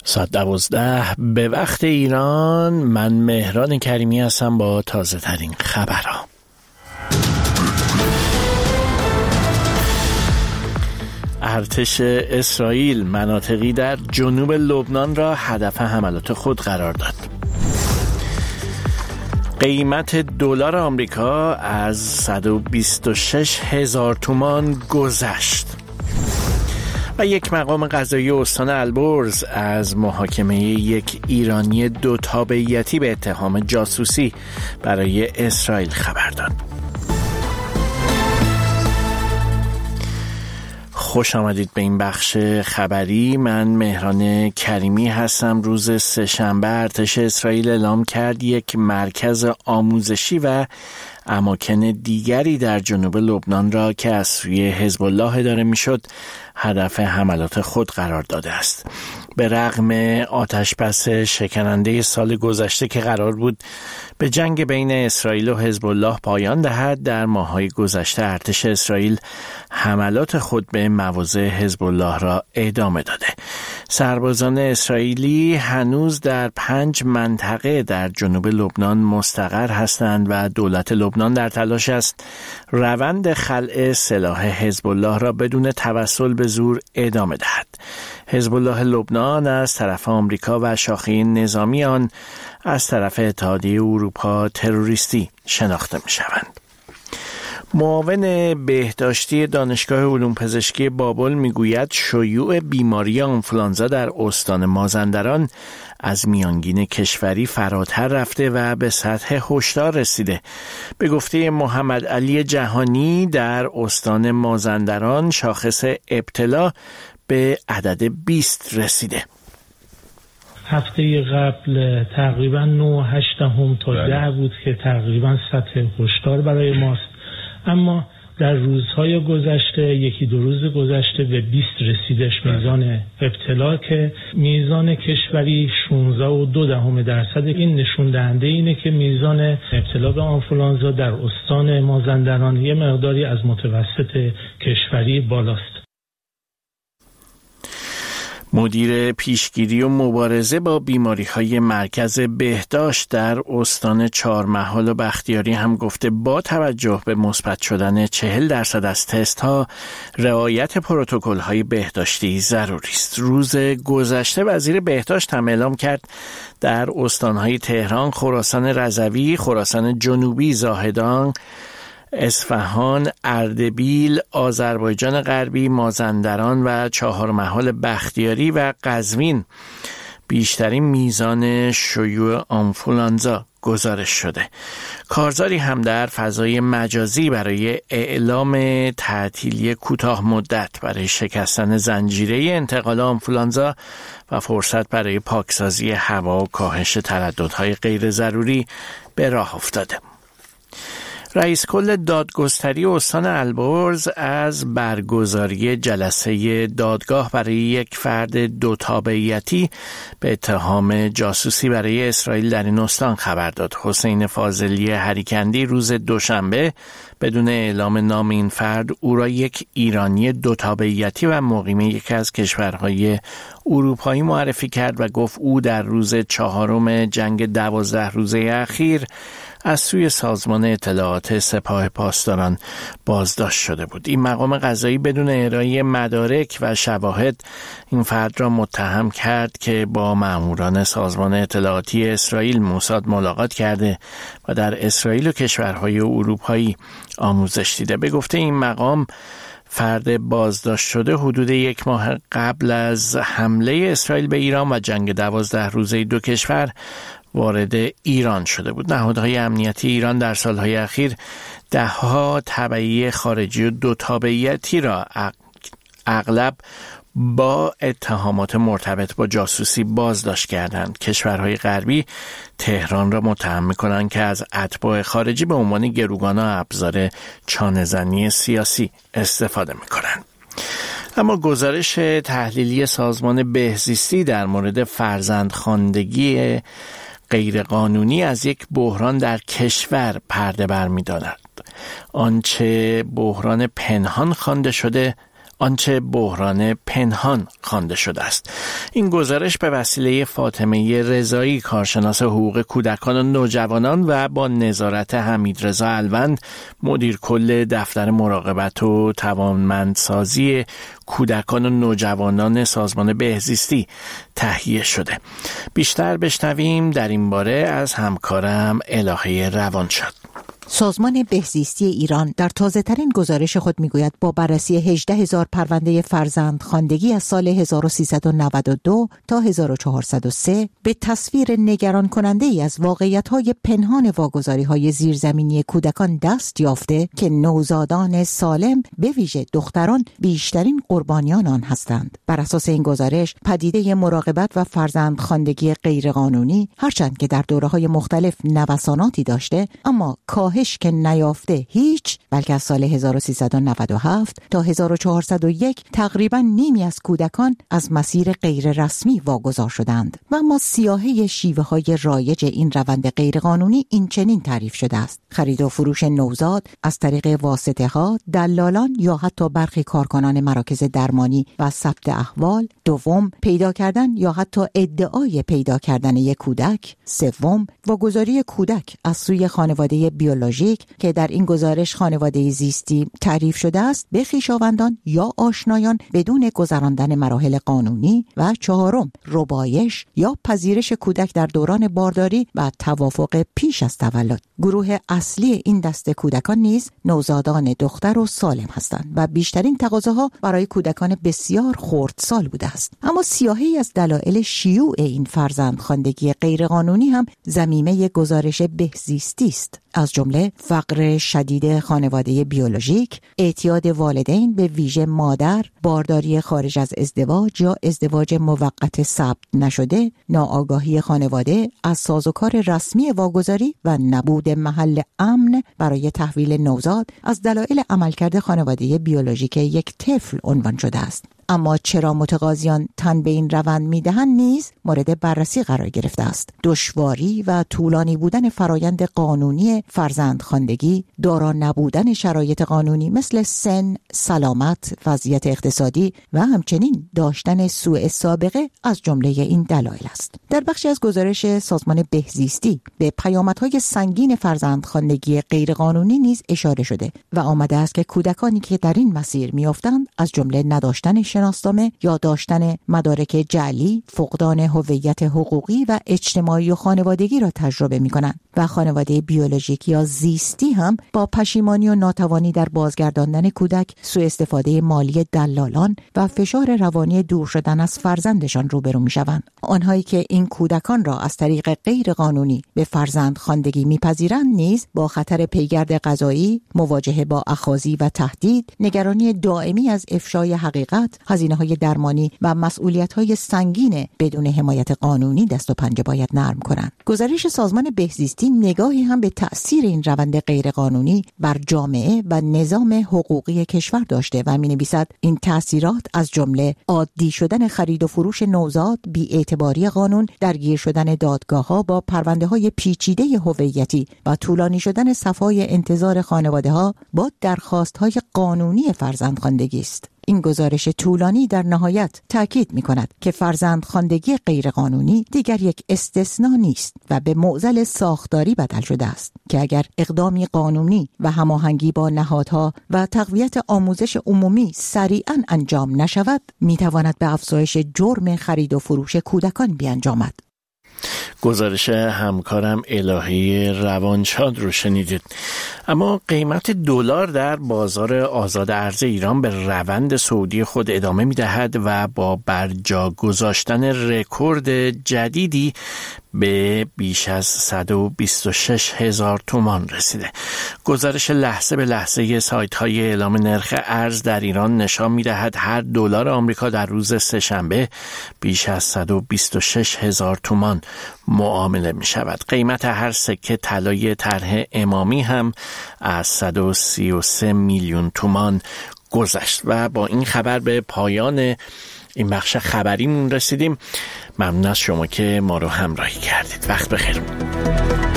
12 به وقت ایران. من مهران کریمی هستم با تازه ترین خبرها. ارتش اسرائیل مناطقی در جنوب لبنان را هدف حملات خود قرار داد. قیمت دلار آمریکا از 126,000 تومان گذشت و یک مقام قضایی استان البرز از محاکمه یک ایرانی 2 تابعیتی به اتهام جاسوسی برای اسرائیل خبر داد. خوش آمدید به این بخش خبری. من مهران کریمی هستم. روز سه‌شنبه ارتش اسرائیل اعلام کرد یک مرکز آموزشی و اماکن دیگری در جنوب لبنان را که از سوی حزب الله اداره میشد هدف حملات خود قرار داده است. به رغم آتشبس شکننده سال گذشته که قرار بود به جنگ بین اسرائیل و حزب الله پایان دهد، در ماه‌های گذشته ارتش اسرائیل حملات خود به مواضع حزب الله را ادامه داده. سربازان اسرائیلی هنوز در 5 منطقه در جنوب لبنان مستقر هستند و دولت لبنان در تلاش است روند خلع سلاح حزب الله را بدون توسل به زور ادامه دهد. حزب الله لبنان از طرف آمریکا و شاخه نظامی آن از طرف اتحادیه اروپا تروریستی شناخته می شوند. معاون بهداشتی دانشگاه علوم پزشکی بابل میگوید شیوع بیماری آنفولانزا در استان مازندران از میانگین کشوری فراتر رفته و به سطح هشدار رسیده. به گفته محمد علی جهانی در استان مازندران شاخص ابتلا به عدد 20 رسیده. هفته قبل تقریبا 9.8 تا 10 بود که تقریبا سطح هشدار برای ماست، اما در روزهای گذشته 1-2 روز گذشته به 20 رسیدش میزان ابتلا که میزان کشوری 16.2%. این نشون دهنده اینه که میزان ابتلا به آنفولانزا در استان مازندران یه مقداری از متوسط کشوری بالاست. مدیر پیشگیری و مبارزه با بیماری‌های مرکز بهداشت در استان چهارمحال و بختیاری هم گفته با توجه به مثبت شدن 40% از تست‌ها رعایت پروتکل‌های بهداشتی ضروری است. روز گذشته وزیر بهداشت هم اعلام کرد در استان‌های تهران، خراسان رضوی، خراسان جنوبی، زاهدان، اصفهان، اردبیل، آذربایجان غربی، مازندران و چهارمحال بختیاری و قزوین بیشترین میزان شیوع آنفولانزا گزارش شده. کارزاری هم در فضای مجازی برای اعلام تعطیلی کوتاه مدت برای شکستن زنجیره انتقال آنفولانزا و فرصت برای پاکسازی هوا و کاهش ترددهای غیر ضروری به راه افتاده. رئیس کل دادگستری استان البرز از برگزاری جلسه دادگاه برای یک فرد 2 تابعیتی به اتهام جاسوسی برای اسرائیل در این استان خبر داد. حسین فاضلی هریکندی روز دوشنبه بدون اعلام نام این فرد او را یک ایرانی 2 تابعیتی و مقیم یکی از کشورهای اروپایی معرفی کرد و گفت او در روز 4 جنگ 12 روزه اخیر از سوی سازمان اطلاعات سپاه پاسداران بازداشت شده بود. این مقام قضایی بدون ارائه مدارک و شواهد این فرد را متهم کرد که با ماموران سازمان اطلاعاتی اسرائیل موساد ملاقات کرده و در اسرائیل و کشورهای اروپایی آموزش دیده. به گفته این مقام فرد بازداشت شده حدود 1 ماه قبل از حمله اسرائیل به ایران و جنگ 12 روزه 2 کشور وارد ایران شده بود. نهادهای امنیتی ایران در سالهای اخیر 10 تبعیه خارجی و 2 تابعیتی را اغلب با اتهامات مرتبط با جاسوسی بازداشت کردند. کشورهای غربی تهران را متهم می‌کنند که از اتباع خارجی به عنوان گروگان و ابزار چانه‌زنی سیاسی استفاده می‌کنند. اما گزارش تحلیلی سازمان بهزیستی در مورد فرزندخواندگی غیرقانونی از یک بحران در کشور پرده برمی‌دارد. آنچه بحران پنهان خوانده شده آنچه بحران پنهان خوانده شده است. این گزارش به وسیله فاطمه رضایی، کارشناس حقوق کودکان و نوجوانان و با نظارت حمیدرضا الوند، مدیر کل دفتر مراقبت و توانمندسازی کودکان و نوجوانان سازمان بهزیستی تهیه شده. بیشتر بشنویم در این باره از همکارم الهه روانشاد. سازمان بهزیستی ایران در تازه‌ترین گزارش خود میگوید با بررسی 18,000 پرونده فرزندخواندگی از سال 1392 تا 1403 به تصویر نگران کننده ای از واقعیت‌های پنهان واگذاری‌های زیرزمینی کودکان دست یافته که نوزادان سالم به ویژه دختران بیشترین قربانیان آن هستند. بر اساس این گزارش پدیده مراقبت و فرزندخواندگی غیرقانونی هرچند که در دوره‌های مختلف نوساناتی داشته، اما کاهش که نیافته هیچ، بلکه از سال 1397 تا 1401 تقریبا نیمی از کودکان از مسیر غیر رسمی واگذار شدند. و اما سیاهه شیوه‌های رایج این روند غیرقانونی این چنین تعریف شده است: خرید و فروش نوزاد از طریق واسطه‌ها، دلالان یا حتی برخی کارکنان مراکز درمانی و ثبت احوال. دوم، پیدا کردن یا حتی ادعای پیدا کردن یک کودک. سوم، واگذاری کودک از سوی خانواده بیولوژیک که در این گزارش خانواده زیستی تعریف شده است به خویشاوندان یا آشنایان بدون گذراندن مراحل قانونی. و چهارم، ربایش یا پذیرش کودک در دوران بارداری و توافق پیش از تولد. گروه اصلی این دسته کودکان نیز نوزادان دختر و سالم هستند و بیشترین تقاضاها برای کودکان بسیار خردسال بوده است. اما سیاهی از دلایل شیوع این فرزندخواندگی غیرقانونی هم ضمیمه گزارش بهزیستی است، از جمله فقر شدید خانواده بیولوژیک، اعتیاد والدین به ویژه مادر، بارداری خارج از ازدواج یا ازدواج موقت ثبت نشده، ناآگاهی خانواده از سازوکار رسمی واگذاری و نبود محل امن برای تحویل نوزاد از دلایل عملکرد خانواده بیولوژیک یک طفل عنوان شده است. اما چرا متقاضیان تن به این روند میدهند نیز مورد بررسی قرار گرفته است. دشواری و طولانی بودن فرایند قانونی فرزندخواندگی، دارا نبودن شرایط قانونی مثل سن، سلامت، وضعیت اقتصادی و همچنین داشتن سوء سابقه از جمله این دلایل است. در بخشی از گزارش سازمان بهزیستی به پیامدهای سنگین فرزندخواندگی غیرقانونی نیز اشاره شده و آمده است که کودکانی که در این مسیر میافتند از جمله نداشتن شناسنامه یا داشتن مدارک جعلی، فقدان هویت حقوقی و اجتماعی و خانوادگی را تجربه می‌کنند و خانواده بیولوژیک یا زیستی هم با پشیمانی و ناتوانی در بازگرداندن کودک، سوء استفاده مالی دلالان و فشار روانی دور شدن از فرزندشان روبرو می‌شوند. آنهایی که این کودکان را از طریق غیر قانونی به فرزندخواندگی می‌پذیرند نیز با خطر پیگرد قضایی، مواجهه با اخاذی و تهدید، نگرانی دائمی از افشای حقیقت، هزینه‌های درمانی و مسئولیت‌های سنگین بدون حمایت قانونی دست و پنجه باید نرم کنند. گزارش سازمان بهزیستی نگاهی هم به تأثیر این روند غیرقانونی بر جامعه و نظام حقوقی کشور داشته و می‌نویسد این تأثیرات از جمله عادی شدن خرید و فروش نوزاد، بی‌اعتباری قانون، درگیر شدن دادگاه‌ها با پرونده‌های پیچیده هویتی و طولانی شدن صف‌های انتظار خانواده‌ها با درخواست‌های قانونی فرزندخواندگی است. این گزارش طولانی در نهایت تاکید می‌کند که فرزندخواندگی غیرقانونی دیگر یک استثناء نیست و به معضل ساختاری بدل شده است که اگر اقدامی قانونی و هماهنگی با نهادها و تقویت آموزش عمومی سریعاً انجام نشود، می‌تواند به افزایش جرم خرید و فروش کودکان بیانجامد. گزارش همکارم الهه روانشاد رو شنیدید. اما قیمت دلار در بازار آزاد ارز ایران به روند صعودی خود ادامه می‌دهد و با برجا گذاشتن رکورد جدیدی به بیش از 126,000 تومان رسیده. گزارش لحظه به لحظه سایت‌های اعلام نرخ ارز در ایران نشان می‌دهد هر دلار آمریکا در روز سه‌شنبه بیش از 126,000 تومان معامله می‌شود. قیمت هر سکه طلای طرح امامی هم از 133 میلیون تومان گذشت. و با این خبر به پایان این بخش خبریمون رسیدیم. ممنون از شما که ما رو همراهی کردید. وقت بخیر.